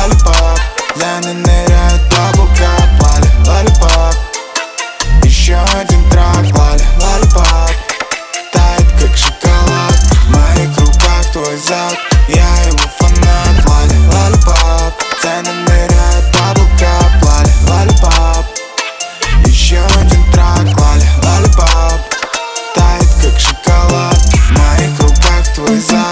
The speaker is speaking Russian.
лалипоп. За мной ныряет баблкап, лали, лалипоп. Еще один трак, лали, лалипоп. Тает как шоколад, в моих руках твой зад. Я его фанат, лали, лалипоп. За мной ныряет баблкап, лали, лалипоп. Еще один трак, лали, лалипоп. Тает как шоколад, в моих руках твой зад.